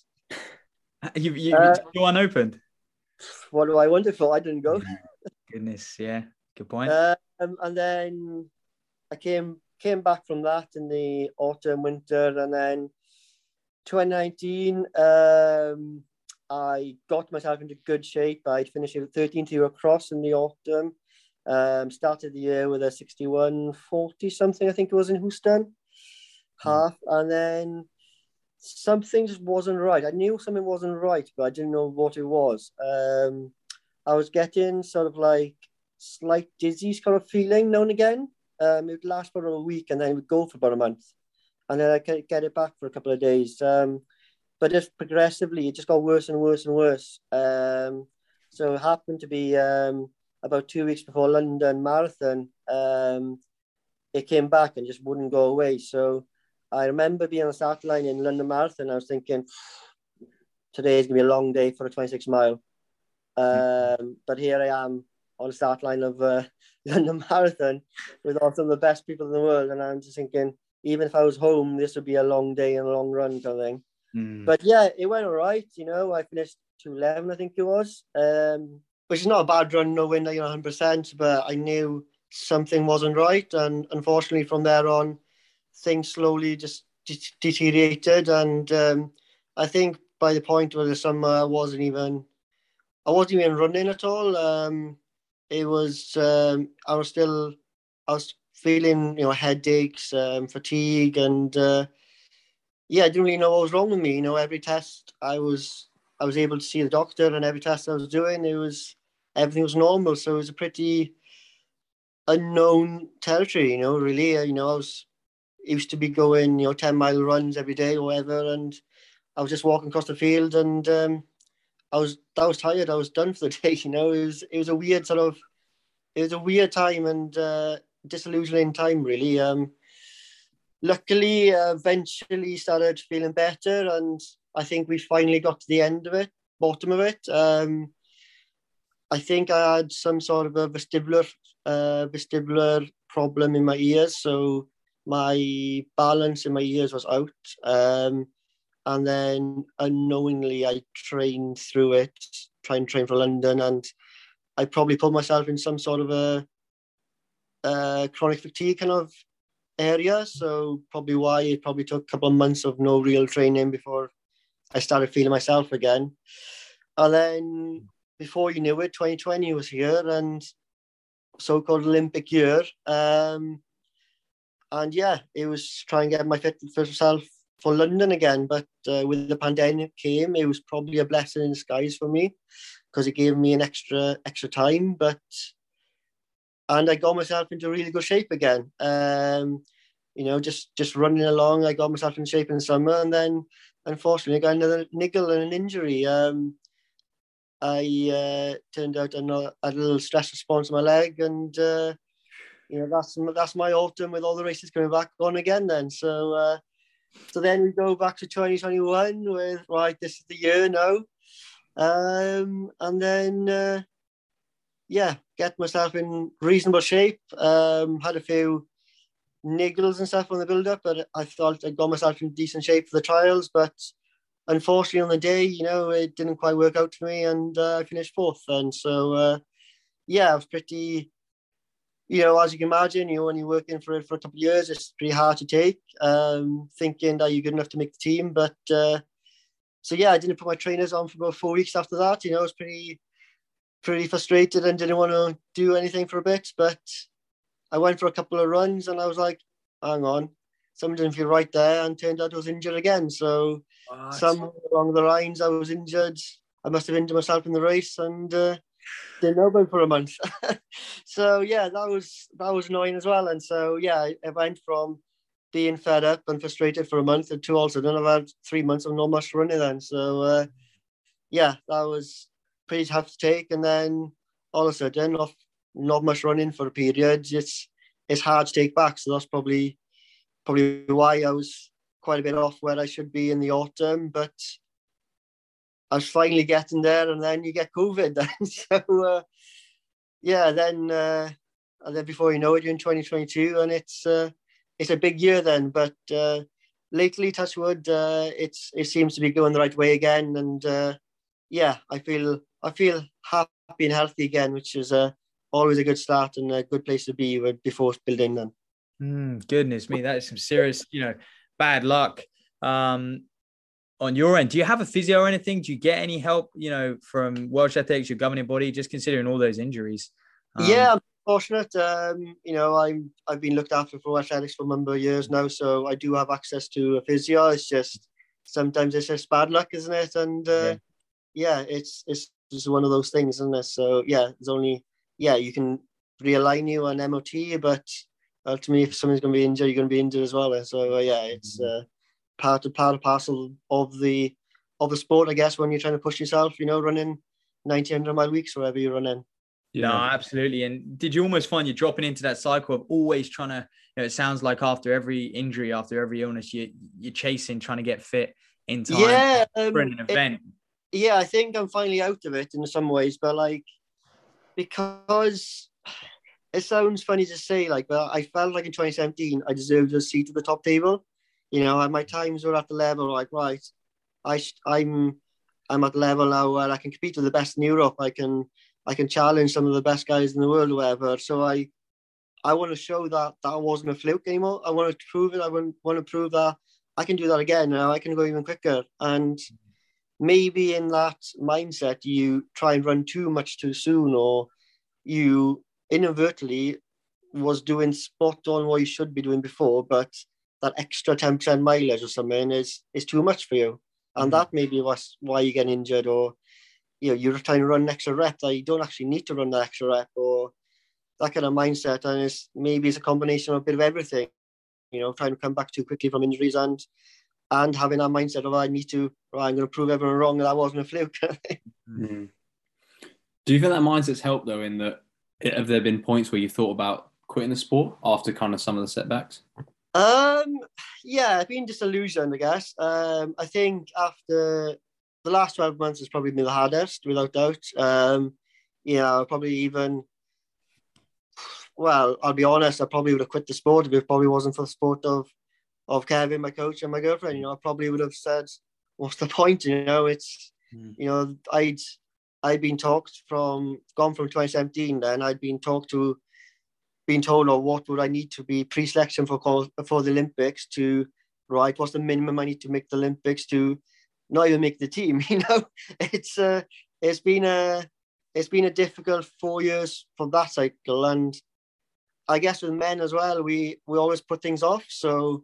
You you, uh, you unopened. What do I want it for? I didn't go. Goodness, yeah, good point. Um, and then I came. Came back from that in the autumn, winter, and then twenty nineteen, um, I got myself into good shape. I'd finished with thirteenth Eurocross in the autumn. Um, started the year with a sixty-one forty something, I think it was in Houston, half, mm. and then something just wasn't right. I knew something wasn't right, but I didn't know what it was. Um, I was getting sort of like slight dizzy kind of feeling now and again. Um, it would last for a week and then it would go for about a month. And then I could get it back for a couple of days. Um, but just progressively, it just got worse and worse and worse. Um, so it happened to be um, about two weeks before London Marathon. Um, it came back and just wouldn't go away. So I remember being on the start line in London Marathon. I was thinking, today is going to be a long day for a twenty-six mile. Um, but here I am on the start line of uh, London Marathon with all some of the best people in the world. And I'm just thinking, even if I was home, this would be a long day and a long run kind of thing. Mm. But yeah, it went all right. You know, I finished two eleven, I think it was, um, which is not a bad run, no win, like one hundred percent, but I knew something wasn't right. And unfortunately, from there on, things slowly just de- deteriorated. And um, I think by the point of the summer, I wasn't even, I wasn't even running at all. Um, It was, um, I was still, I was feeling, you know, headaches, um, fatigue, and uh, yeah, I didn't really know what was wrong with me. You know, every test I was I was able to see the doctor, and every test I was doing, it was everything was normal. So it was a pretty unknown territory, you know. Really, you know, I was used to be going, you know, ten mile runs every day or whatever, and I was just walking across the field, and um, I was I was tired. I was done for the day. You know, it was it was a weird sort of it was a weird time and uh, disillusioning time, really. Um, luckily, uh, eventually started feeling better, and I think we finally got to the end of it, bottom of it. Um, I think I had some sort of a vestibular uh, vestibular problem in my ears, so my balance in my ears was out. Um, and then unknowingly, I trained through it, trying to train for London, and I probably put myself in some sort of a, a chronic fatigue kind of area. So probably why it probably took a couple of months of no real training before I started feeling myself again. And then before you knew it, twenty twenty was here, and so-called Olympic year. Um, and yeah, it was trying to get my fit for myself for London again. But uh, with the pandemic came, it was probably a blessing in disguise for me, because it gave me an extra extra time. But and I got myself into really good shape again. Um, you know, just just running along, I got myself in shape in the summer, and then unfortunately I got another niggle and an injury. Um, I uh, turned out I had a little stress response on my leg, and uh, you know, that's that's my autumn with all the races coming back on again. Then so uh, so then we go back to twenty twenty-one with right, this is the year now, um, and then uh, yeah, get myself in reasonable shape. Um, had a few niggles and stuff on the build up, but I thought I got myself in decent shape for the trials, but unfortunately on the day, you know, it didn't quite work out for me, and uh, I finished fourth. And so, uh, yeah, I was pretty, you know, as you can imagine, you know, when you're working for it for a couple of years, it's pretty hard to take, um, thinking that you're good enough to make the team. But uh, so, yeah, I didn't put my trainers on for about four weeks after that. You know, I was pretty, pretty frustrated and didn't want to do anything for a bit. But I went for a couple of runs, and I was like, hang on, something didn't feel right there, and turned out I was injured again. So what? Somewhere along the lines, I was injured. I must have injured myself in the race, and uh, didn't know about it for a month. So yeah, that was that was annoying as well. And so yeah, I, I went from being fed up and frustrated for a month to all of a sudden I've had three months of not much running then. So uh, yeah, that was pretty tough to take. And then all of a sudden, not not much running for a period. It's it's hard to take back. So that's probably probably why I was quite a bit off where I should be in the autumn. But I was finally getting there, and then you get COVID. Then. so uh, yeah, then uh, and then before you know it, you're in twenty twenty-two, and it's uh, it's a big year then. But uh, lately, touch wood, uh, it's it seems to be going the right way again, and uh, yeah, I feel I feel happy and healthy again, which is uh, always a good start and a good place to be with before building then. Mm, goodness me, that is some serious, you know, bad luck. Um, on your end, do you have a physio or anything? Do you get any help, you know, from Welsh Athletics, your governing body, just considering all those injuries? Um, yeah, I'm fortunate. Um, you know, I'm I've been looked after for Welsh Athletics for a number of years now, so I do have access to a physio. It's just sometimes it's just bad luck, isn't it? And uh, yeah. yeah, it's it's just one of those things, isn't it? So yeah, it's only yeah you can realign you on M O T, but ultimately, if someone's going to be injured, you're going to be injured as well. So uh, yeah, it's uh, part of part of parcel of the of the sport, I guess. When you're trying to push yourself, you know, running ninety, one hundred mile weeks, wherever you're running. Yeah. No, absolutely. And did you almost find you're dropping into that cycle of always trying to? You know, it sounds like after every injury, after every illness, you you're chasing, trying to get fit in time yeah, um, for an event. It, yeah, I think I'm finally out of it in some ways, but like because. It sounds funny to say, like, but I felt like in twenty seventeen, I deserved a seat at the top table. You know, and my times were at the level, like, right, I, I'm, I'm at the level now where I can compete with the best in Europe. I can, I can challenge some of the best guys in the world, or whatever. So I, I want to show that that wasn't a fluke anymore. I want to prove it. I want, want to prove that I can do that again. Now I can go even quicker. And maybe in that mindset, you try and run too much too soon, or you inadvertently was doing spot on what you should be doing before, but that extra ten percent mileage or something is is too much for you. And mm. that may be why you get injured, or you know, you're trying to run an extra rep that you don't actually need to run that extra rep, or that kind of mindset. And it's maybe it's a combination of a bit of everything, you know, trying to come back too quickly from injuries and and having that mindset of I need to, well, I'm going to prove everyone wrong that I wasn't a fluke. mm. Do you think that mindset's helped though, in that have there been points where you thought about quitting the sport after kind of some of the setbacks? Um, yeah, I've been disillusioned, I guess. Um, I think after the last twelve months has probably been the hardest, without doubt. Um, you know, probably even, well, I'll be honest, I probably would have quit the sport if it probably wasn't for the sport of of Kevin, my coach, and my girlfriend. You know, I probably would have said, what's the point? You know, it's, mm. you know, I'd, I'd been talked from, gone from twenty seventeen then, I'd been talked to, been told, or oh, what would I need to be pre-selection for for the Olympics to, right, what's the minimum I need to make the Olympics to not even make the team, you know? It's uh, it's been a, it's been a difficult four years for that cycle. And I guess with men as well, we, we always put things off. So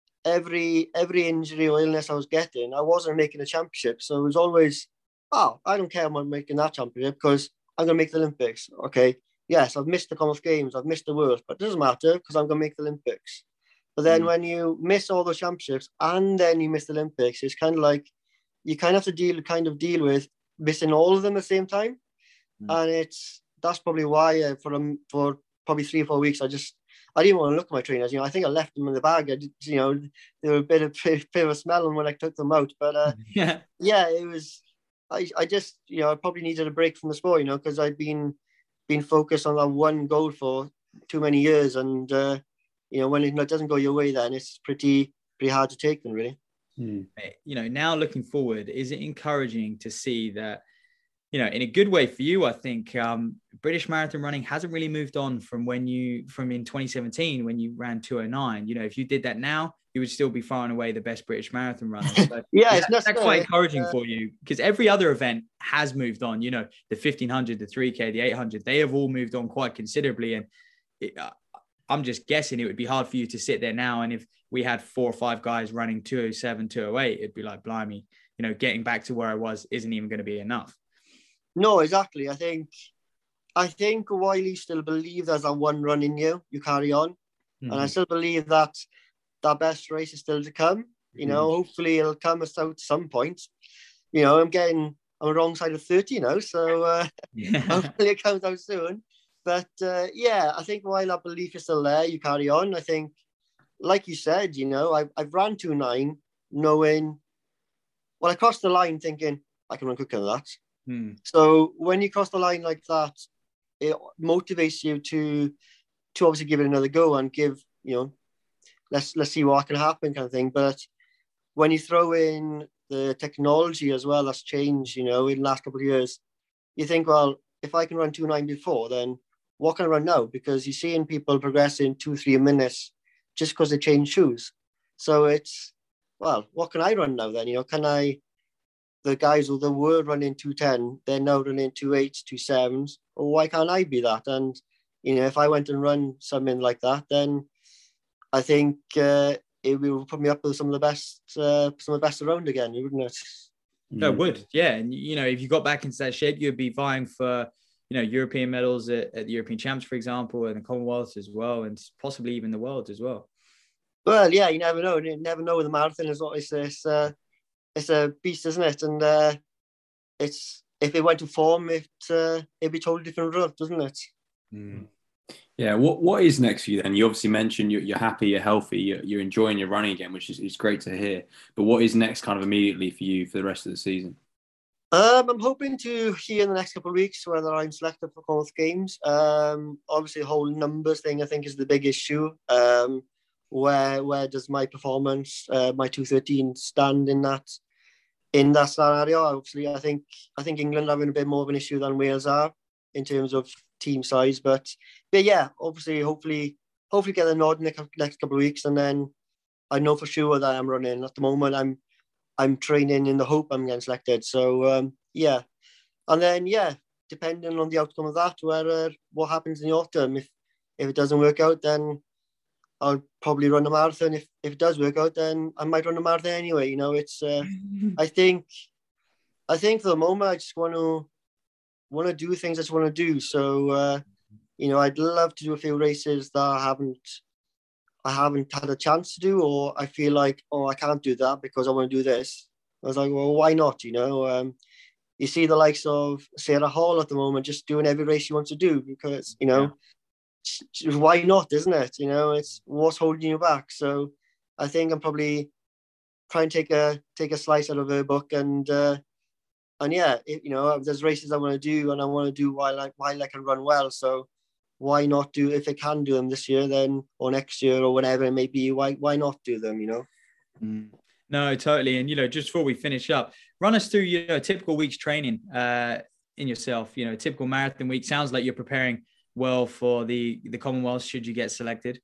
every every injury or illness I was getting, I wasn't making a championship. So it was always, oh, I don't care about making that championship because I'm going to make the Olympics. Okay, yes, I've missed the Commonwealth Games, I've missed the World, but it doesn't matter because I'm going to make the Olympics. But then mm. when you miss all those championships and then you miss the Olympics, it's kind of like you kind of have to deal kind of deal with missing all of them at the same time. Mm. And it's that's probably why uh, for um, for probably three or four weeks, I just I didn't want to look at my trainers. You know, I think I left them in the bag. I did, you know, they were a bit of bit of a smell when I took them out. But uh, yeah, yeah, it was. I I just you know I probably needed a break from the sport. You know, because I'd been been focused on that one goal for too many years, and uh, you know when it doesn't go your way, then it's pretty pretty hard to take them, really. Hmm. You know, now looking forward, is it encouraging to see that? You know, in a good way for you, I think um, British marathon running hasn't really moved on from when you, from in twenty seventeen, when you ran two oh nine. You know, if you did that now, you would still be far and away the best British marathon runner. So, yeah, it's that, that's quite encouraging uh, for you, because every other event has moved on. You know, the fifteen hundred, the three K, the eight hundred, they have all moved on quite considerably. And it, uh, I'm just guessing it would be hard for you to sit there now. And if we had four or five guys running two oh seven, two oh eight, it'd be like, blimey, you know, getting back to where I was isn't even going to be enough. No, exactly. I think I think while you still believe there's that one run in you, you carry on. Mm-hmm. And I still believe that that best race is still to come. You know, mm-hmm. hopefully it'll come us out at some point. You know, I'm getting on the wrong side of thirty now, so uh, yeah. hopefully it comes out soon. But uh, yeah, I think while that belief is still there, you carry on. I think, like you said, you know, I've, I've ran two nine knowing, well, I crossed the line thinking, I can run quicker than that. Hmm. So when you cross the line like that, it motivates you to to obviously give it another go and give, you know, let's let's see what can happen kind of thing. But when you throw in the technology as well, that's changed, you know, in the last couple of years, you think, well, if I can run two nine before, then what can I run now? Because you're seeing people progressing two, three minutes just because they change shoes. So it's, well, what can I run now then? You know, can I the guys who were running two ten, they're now running two eights, two sevens. Well, why can't I be that? And, you know, if I went and run something like that, then I think uh, it will put me up with some of the best, uh, some of the best around again, wouldn't it? No, it would, yeah. And, you know, if you got back into that shape, you'd be vying for, you know, European medals at, at the European Champs, for example, and the Commonwealth as well, and possibly even the World as well. Well, yeah, you never know. You never know with the marathon is what it's this. Uh, It's a beast, isn't it? And uh, it's if it went to form, it uh, it'd be a totally different result, doesn't it? Mm. Yeah. What What is next for you then? You obviously mentioned you're, you're happy, you're healthy, you're, you're enjoying your running again, which is, is great to hear. But what is next, kind of immediately for you for the rest of the season? Um, I'm hoping to hear in the next couple of weeks whether I'm selected for Commonwealth Games. Um, obviously, the whole numbers thing I think is the big issue. Um, where where does my performance, uh, my two thirteen, stand in that? In that scenario, obviously, I think I think England are having a bit more of an issue than Wales are in terms of team size. But, but yeah, obviously, hopefully, hopefully get a nod in the next couple of weeks, and then I know for sure that I'm running. At the moment, I'm I'm training in the hope I'm getting selected. So um, yeah, and then yeah, depending on the outcome of that, whether what happens in the autumn, if if it doesn't work out, then I'll probably run a marathon. If if it does work out, then I might run a marathon anyway. You know, it's. Uh, I think, I think for the moment, I just want to want to do things I just want to do. So, uh, you know, I'd love to do a few races that I haven't, I haven't had a chance to do, or I feel like, oh, I can't do that because I want to do this. I was like, well, why not? You know, um, you see the likes of Sarah Hall at the moment, just doing every race she wants to do because, you know. Yeah. Why not, isn't it? You know, it's what's holding you back. So I think I'm probably trying to take a take a slice out of her book, and uh, and yeah, it, you know, there's races I want to do, and I want to do while I while I can run well. So why not do, if I can do them this year, then or next year or whenever it may be? Why why not do them? You know. Mm. No, totally. And you know, just before we finish up, run us through you know a typical week's training uh, in yourself. You know, a typical marathon week. Sounds like you're preparing well for the the Commonwealth should you get selected.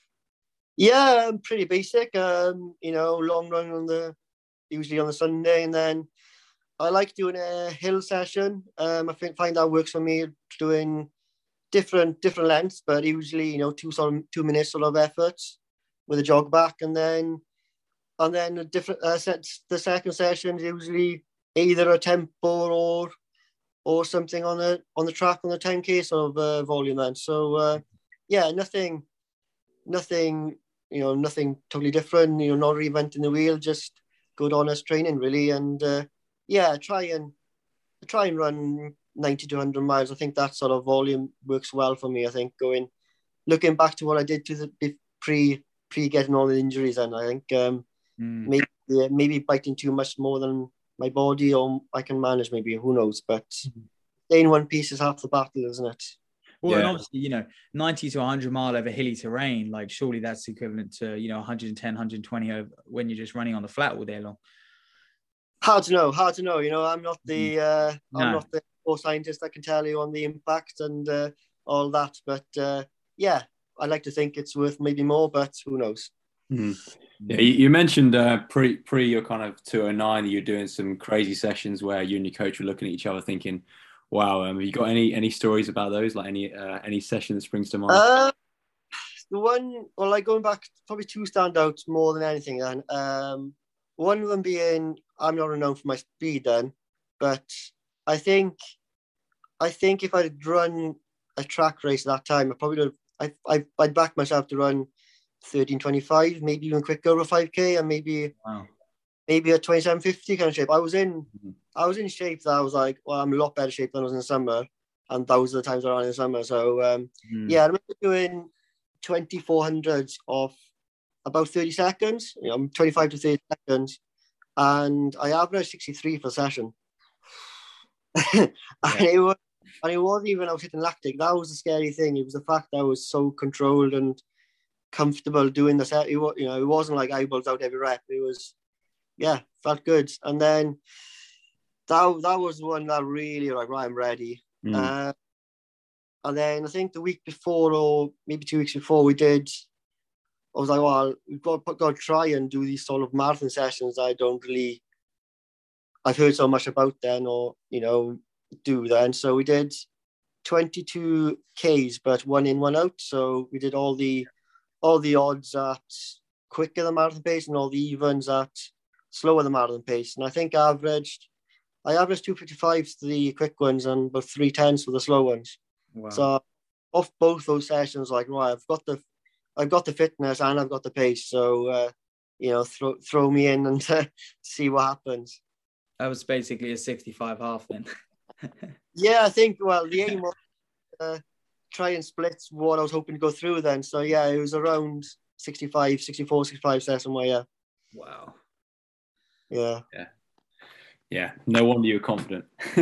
Yeah, pretty basic. Um, you know, long run on the usually on the Sunday, and then I like doing a hill session. Um, I think find that works for me, doing different different lengths, but usually you know two sort of two minutes sort of efforts with a jog back, and then and then a different uh, sets. The second session is usually either a tempo or or something on the on the track on the ten K sort of uh, volume then. So uh, yeah, nothing, nothing, you know, nothing totally different. You know, not reinventing the wheel, just good honest training really. And uh, yeah, try and try and run ninety to one hundred miles. I think that sort of volume works well for me. I think going looking back to what I did to the pre pre getting all the injuries, and I think um, mm. maybe yeah, maybe biting too much more than my body, or I can manage, maybe, who knows, but mm-hmm. staying one piece is half the battle, isn't it? Well, yeah. And obviously, you know, ninety to one hundred mile over hilly terrain, like surely that's equivalent to, you know, one hundred ten, one hundred twenty over when you're just running on the flat all day long. Hard to know, hard to know. You know, I'm not the, uh, no. I'm not the core scientist that can tell you on the impact and uh, all that, but uh, yeah, I like to think it's worth maybe more, but who knows? Mm-hmm. Yeah, you mentioned uh, pre pre your kind of two oh nine that you're doing some crazy sessions where you and your coach were looking at each other thinking, "Wow, um, have you got any any stories about those? Like any uh, any session that springs to mind?" Uh, the one, well, like going back, probably two standouts more than anything. Then um, one of them being, I'm not renowned for my speed then, but I think I think if I'd run a track race at that time, I probably would have, I I I'd back myself to run thirteen twenty-five, maybe even quicker over five K, and maybe wow. maybe a twenty-seven fifty kind of shape. I was in mm-hmm. I was in shape that I was like, well, I'm a lot better shape than I was in the summer, and those are the times I ran in the summer. So um, mm. yeah, I remember doing twenty-four hundreds of about thirty seconds, you know, twenty-five to thirty seconds, and I averaged sixty-three per session. and yeah. it was and it wasn't even I was hitting lactic. That was the scary thing. It was the fact that I was so controlled and comfortable doing the set. It, you know, it wasn't like eyeballs out every rep. It was, yeah, felt good. And then that that was the one that really like, right, I'm ready. Mm. Uh, and then I think the week before, or maybe two weeks before, we did. I was like, well, we've got, got to try and do these sort of marathon sessions. I don't really, I've heard so much about then, or you know, do then. So we did twenty-two Ks, but one in, one out. So we did all the all the odds at quicker than marathon pace and all the evens at slower than marathon pace. And I think I averaged, I averaged two fifty-five for the quick ones and about three tens for the slow ones. Wow. So off both those sessions, like, right, I've got the, I've got the fitness and I've got the pace. So, uh, you know, throw throw me in and uh, see what happens. That was basically a sixty-five half then. Yeah, I think, well, the aim was uh, try and split what I was hoping to go through then. So yeah, it was around sixty-five, sixty-four, sixty-five session where, yeah. Wow. Yeah. Yeah. Yeah. No wonder you were confident.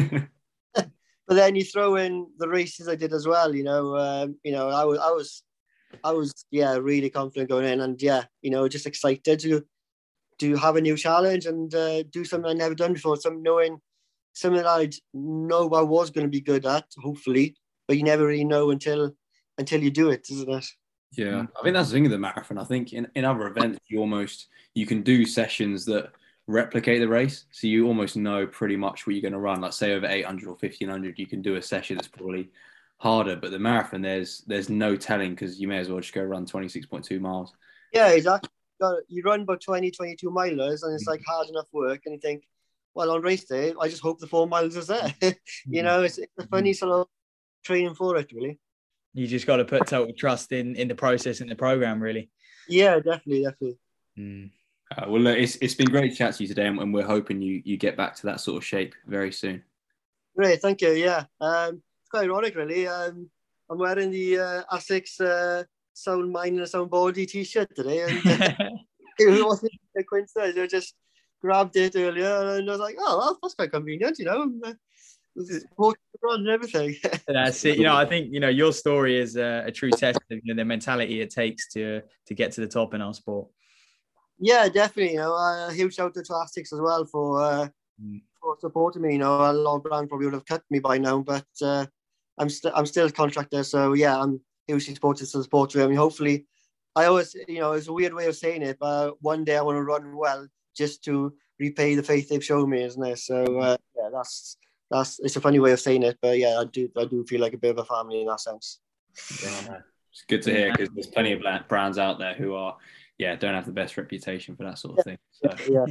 But then you throw in the races I did as well, you know, um, you know, I was, I was, I was, yeah, really confident going in, and yeah, you know, just excited to, to have a new challenge and uh, do something I'd never done before. Something knowing, something that I'd know I was going to be good at, hopefully, but you never really know until, until you do it, isn't it? Yeah, I think that's the thing of the marathon. I think in, in other events, you almost, you can do sessions that replicate the race. So you almost know pretty much what you're going to run. Like say over eight hundred or fifteen hundred, you can do a session that's probably harder. But the marathon, there's there's no telling, because you may as well just go run twenty-six point two miles. Yeah, exactly. You run about twenty, twenty-two milers, and it's like hard enough work, and you think, well, on race day, I just hope the four miles is there. You know, it's, it's a funny sort of training for it, really. You just got to put total trust in in the process and the program, really. Yeah, definitely, definitely. Mm. Uh, well, look, it's it's been great to chat to you today, and, and we're hoping you you get back to that sort of shape very soon. Great, thank you. Yeah, um, it's quite ironic, really. Um, I'm wearing the uh, Asics uh, Sound Mind and Sound Body T-shirt today, and uh, it wasn't a coincidence. I just grabbed it earlier, and I was like, "Oh, that's quite convenient," you know. And everything. That's it. You know, I think you know your story is a, a true test of you know, the mentality it takes to to get to the top in our sport. Yeah, definitely. You know, a uh, huge shout out to Asics as well for uh, mm. for supporting me. You know, a lot of brands probably would have cut me by now, but uh, I'm still I'm still a contractor, so yeah, I'm hugely supportive to the sport. I mean, hopefully, I always you know it's a weird way of saying it, but one day I want to run well just to repay the faith they've shown me, isn't it? So uh, yeah, that's. That's it's a funny way of saying it, but yeah, I do I do feel like a bit of a family in that sense. Yeah, it's good to hear, because there's plenty of brands out there who are, yeah, don't have the best reputation for that sort of thing. So. Yeah.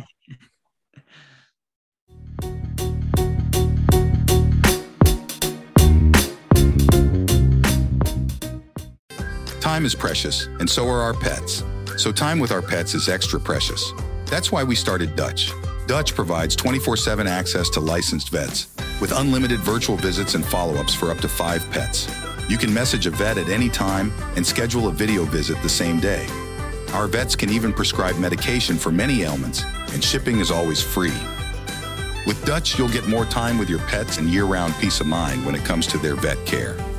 Time is precious, and so are our pets. So time with our pets is extra precious. That's why we started Dutch. Dutch provides twenty-four seven access to licensed vets with unlimited virtual visits and follow-ups for up to five pets. You can message a vet at any time and schedule a video visit the same day. Our vets can even prescribe medication for many ailments, and shipping is always free. With Dutch, you'll get more time with your pets and year-round peace of mind when it comes to their vet care.